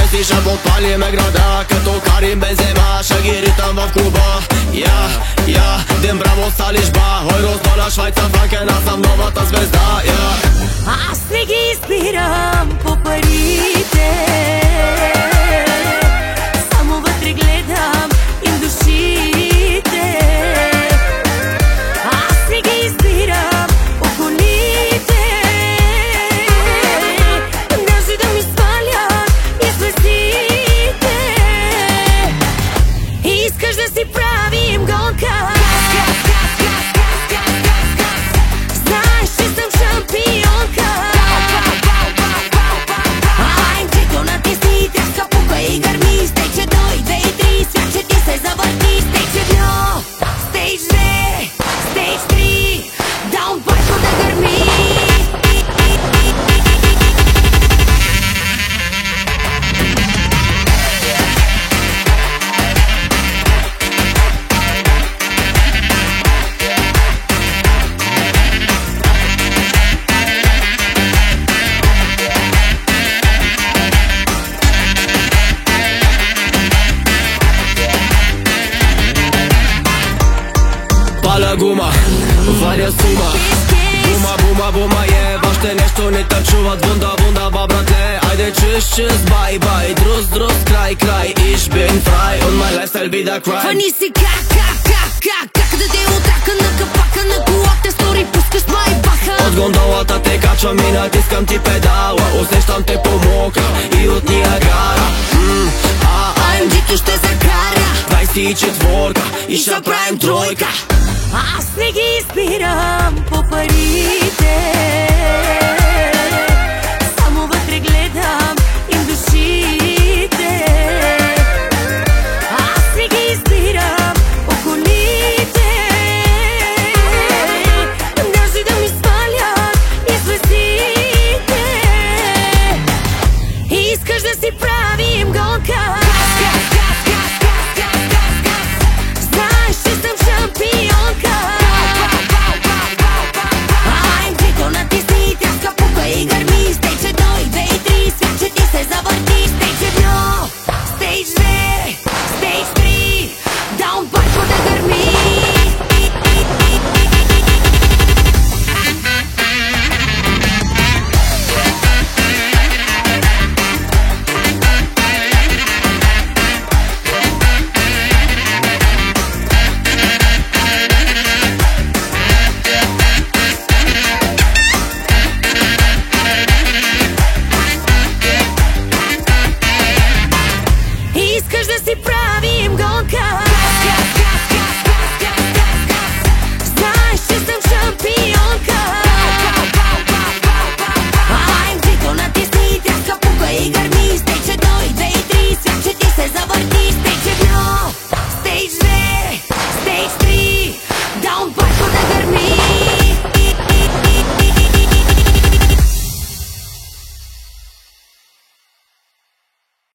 си ще подпалиме града като Карим Бензема. Ще ги ритам в клуба. Ден браво салишба. Ойро, доля, Швайца, франкен, аз съм новата звезда. Аз не ги избирам по парите, само вътре гледам им душите. Аз не ги избирам по колите, даже да ми свалят и звездите. Искаш да си правим гонка, знаеш, че съм шампионка. I'm чето натисни, тряска, пука и гърми. Стейдж 1, 2 и 3, свят, че ти се завърти. Стейдж 1, стейдж 2, стейдж 3, даун пайпо да гърми. Паля гума, варя сума. Бума, още нещо не те чуват. Вунда, братле. Айде чус, бай, друз, край. Ich bin frei und mein Lifestyle wieder crime. Фани си как да те отрака на капака на колата. Стори, пускаш май баха. От гондолата те качвам и натискам ти педала. Усещам те по мокра и от Ниагара. AMG-то ще закара 24-ка и ще правим тройка. Аз не ги избирам по парите, само вътре гледам им душите. Аз не ги избирам по колите, даже да ми свалят и звездите. Искаш да си правим гонка, знаеш, че съм шампионка. I'm чето натисни, тряска, пука и гърми. Стейдж 1, 2 и 3, свят, че ти се завърти. Стейдж 1, стейдж 2, стейдж 3, даун пайпо да гърми. Искаш да си правим гонка,